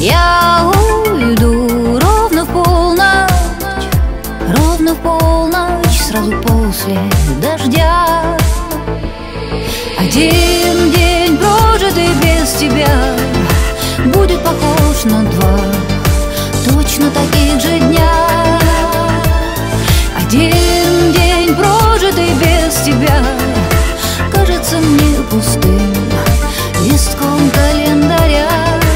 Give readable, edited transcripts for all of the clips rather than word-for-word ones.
Я уйду ровно в полночь, сразу после дождя. Один день, прожитый без тебя, будет похож на два точно таких же дня. Один день, прожитый без тебя, кажется мне пустым листком календаря.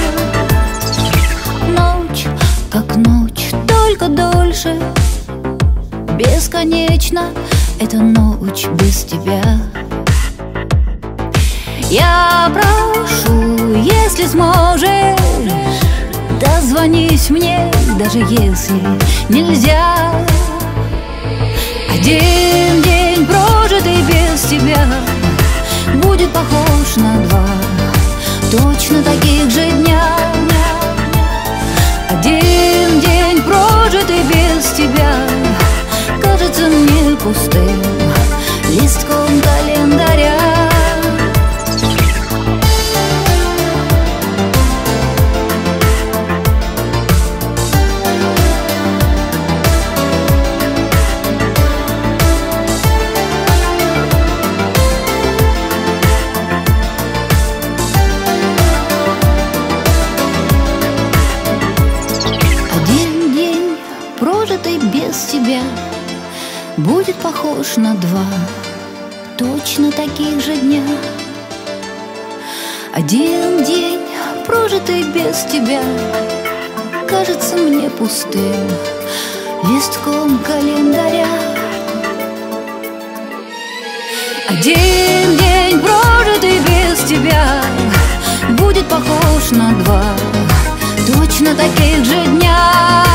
Ночь, как ночь, только дольше. Бесконечно эта ночь без тебя. Я прошу, если сможешь, дозвонись мне, даже если нельзя. Один день, прожитый без тебя, будет похож на два точно таких же дня. Один день, прожитый без тебя, кажется мне пустым листком календаря. Прожитый без тебя будет похож на два точно таких же дня. Один день, прожитый без тебя, кажется мне пустым листком календаря. Один день, прожитый без тебя, будет похож на два точно таких же дня.